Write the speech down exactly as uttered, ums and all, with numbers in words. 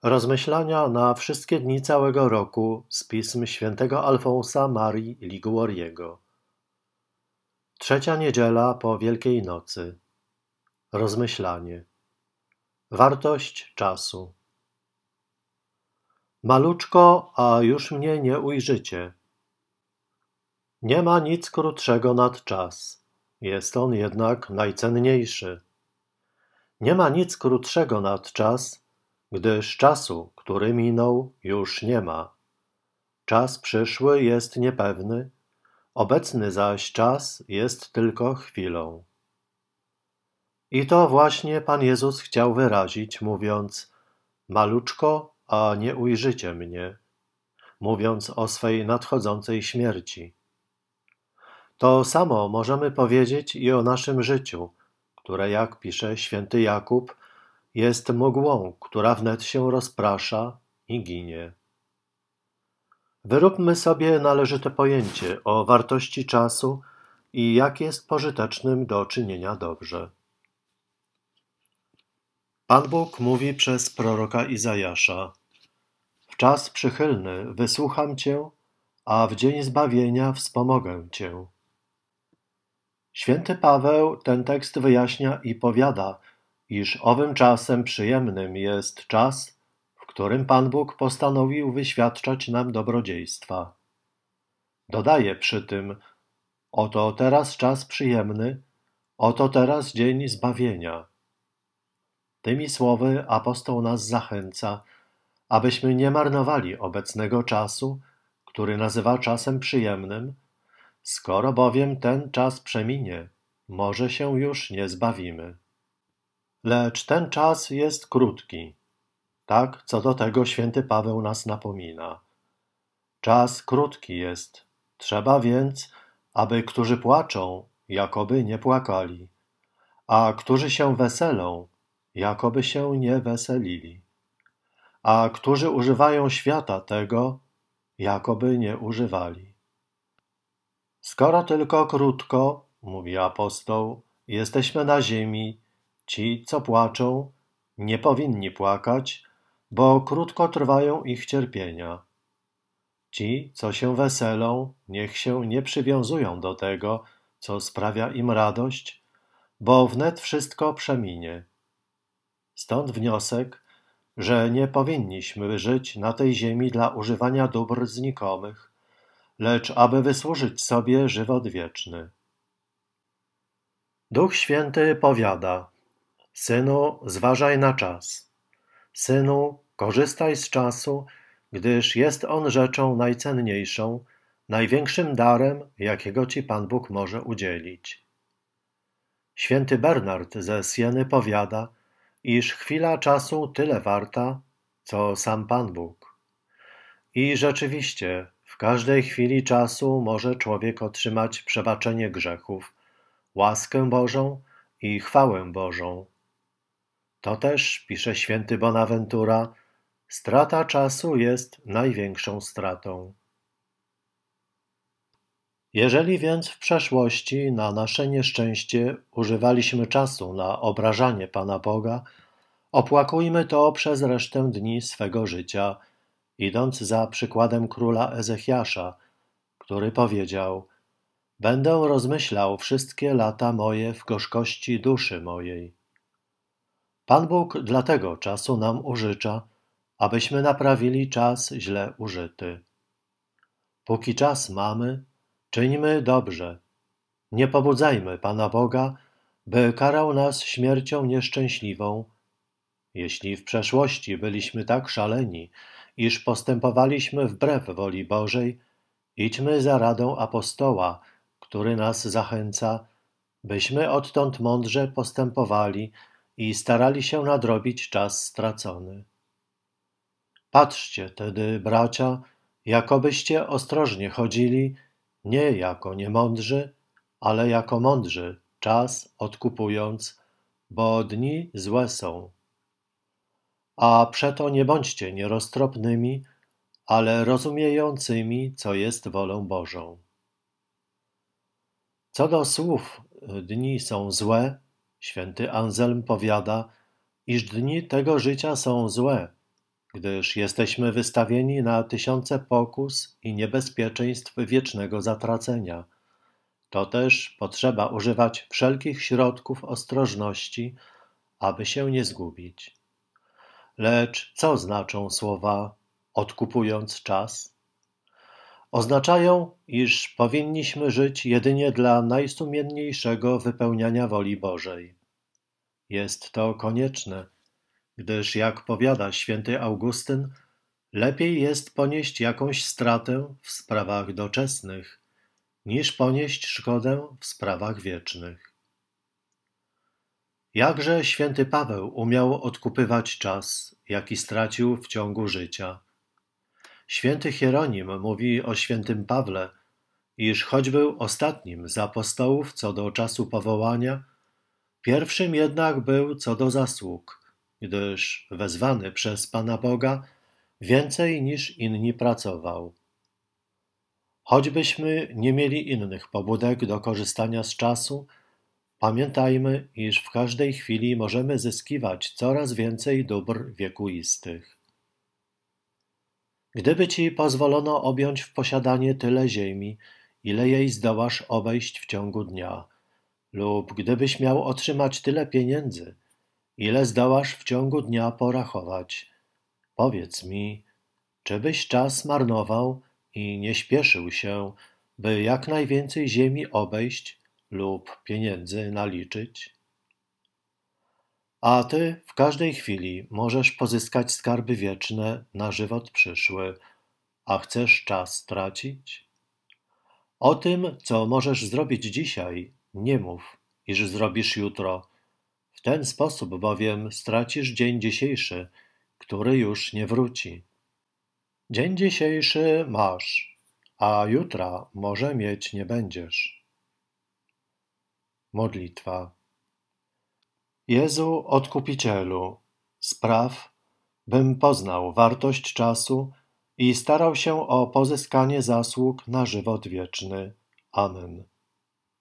Rozmyślania na wszystkie dni całego roku z pism świętego Alfonsa Marii Liguoriego. Trzecia niedziela po Wielkiej Nocy. Rozmyślanie. Wartość czasu. Maluczko, a już mnie nie ujrzycie. Nie ma nic krótszego nad czas. Jest on jednak najcenniejszy. Nie ma nic krótszego nad czas, gdyż czasu, który minął, już nie ma. Czas przyszły jest niepewny, obecny zaś czas jest tylko chwilą. I to właśnie Pan Jezus chciał wyrazić, mówiąc: maluczko, a nie ujrzycie mnie, mówiąc o swej nadchodzącej śmierci. To samo możemy powiedzieć i o naszym życiu, które, jak pisze święty Jakub, jest mgłą, która wnet się rozprasza i ginie. Wyróbmy sobie należyte pojęcie o wartości czasu i jak jest pożytecznym do czynienia dobrze. Pan Bóg mówi przez proroka Izajasza: w czas przychylny wysłucham Cię, a w dzień zbawienia wspomogę Cię. Święty Paweł ten tekst wyjaśnia i powiada, iż owym czasem przyjemnym jest czas, w którym Pan Bóg postanowił wyświadczać nam dobrodziejstwa. Dodaje przy tym: oto teraz czas przyjemny, oto teraz dzień zbawienia. Tymi słowy apostoł nas zachęca, abyśmy nie marnowali obecnego czasu, który nazywa czasem przyjemnym, skoro bowiem ten czas przeminie, może się już nie zbawimy. Lecz ten czas jest krótki. Tak, co do tego święty Paweł nas napomina. Czas krótki jest, trzeba więc, aby którzy płaczą, jakoby nie płakali, a którzy się weselą, jakoby się nie weselili, a którzy używają świata tego, jakoby nie używali. Skoro tylko krótko, mówi apostoł, jesteśmy na ziemi, ci, co płaczą, nie powinni płakać, bo krótko trwają ich cierpienia. Ci, co się weselą, niech się nie przywiązują do tego, co sprawia im radość, bo wnet wszystko przeminie. Stąd wniosek, że nie powinniśmy żyć na tej ziemi dla używania dóbr znikomych, lecz aby wysłużyć sobie żywot wieczny. Duch Święty powiada: synu, zważaj na czas. Synu, korzystaj z czasu, gdyż jest on rzeczą najcenniejszą, największym darem, jakiego ci Pan Bóg może udzielić. Święty Bernard ze Sieny powiada, iż chwila czasu tyle warta, co sam Pan Bóg. I rzeczywiście, w każdej chwili czasu może człowiek otrzymać przebaczenie grzechów, łaskę Bożą i chwałę Bożą. To też, pisze święty Bonaventura, strata czasu jest największą stratą. Jeżeli więc w przeszłości na nasze nieszczęście używaliśmy czasu na obrażanie Pana Boga, opłakujmy to przez resztę dni swego życia, idąc za przykładem króla Ezechiasza, który powiedział: będę rozmyślał wszystkie lata moje w gorzkości duszy mojej. Pan Bóg dlatego czasu nam użycza, abyśmy naprawili czas źle użyty. Póki czas mamy, czyńmy dobrze. Nie pobudzajmy Pana Boga, by karał nas śmiercią nieszczęśliwą. Jeśli w przeszłości byliśmy tak szaleni, iż postępowaliśmy wbrew woli Bożej, idźmy za radą apostoła, który nas zachęca, byśmy odtąd mądrze postępowali i starali się nadrobić czas stracony. Patrzcie tedy, bracia, jakobyście ostrożnie chodzili, nie jako niemądrzy, ale jako mądrzy, czas odkupując, bo dni złe są. A przeto nie bądźcie nieroztropnymi, ale rozumiejącymi, co jest wolą Bożą. Co do słów dni są złe, święty Anselm powiada, iż dni tego życia są złe, gdyż jesteśmy wystawieni na tysiące pokus i niebezpieczeństw wiecznego zatracenia. To też potrzeba używać wszelkich środków ostrożności, aby się nie zgubić. Lecz co znaczą słowa odkupując czas? Oznaczają, iż powinniśmy żyć jedynie dla najsumienniejszego wypełniania woli Bożej. Jest to konieczne, gdyż jak powiada święty Augustyn, lepiej jest ponieść jakąś stratę w sprawach doczesnych, niż ponieść szkodę w sprawach wiecznych. Jakże święty Paweł umiał odkupywać czas, jaki stracił w ciągu życia. Święty Hieronim mówi o świętym Pawle, iż choć był ostatnim z apostołów co do czasu powołania, pierwszym jednak był co do zasług, gdyż wezwany przez Pana Boga więcej niż inni pracował. Choćbyśmy nie mieli innych pobudek do korzystania z czasu, pamiętajmy, iż w każdej chwili możemy zyskiwać coraz więcej dóbr wiekuistych. Gdyby ci pozwolono objąć w posiadanie tyle ziemi, ile jej zdołasz obejść w ciągu dnia, lub gdybyś miał otrzymać tyle pieniędzy, ile zdołasz w ciągu dnia porachować, powiedz mi, czy byś czas marnował i nie śpieszył się, by jak najwięcej ziemi obejść lub pieniędzy naliczyć? A ty w każdej chwili możesz pozyskać skarby wieczne na żywot przyszły, a chcesz czas tracić? O tym, co możesz zrobić dzisiaj, nie mów, iż zrobisz jutro. W ten sposób bowiem stracisz dzień dzisiejszy, który już nie wróci. Dzień dzisiejszy masz, a jutra może mieć nie będziesz. Modlitwa. Jezu Odkupicielu, spraw, bym poznał wartość czasu i starał się o pozyskanie zasług na żywot wieczny. Amen.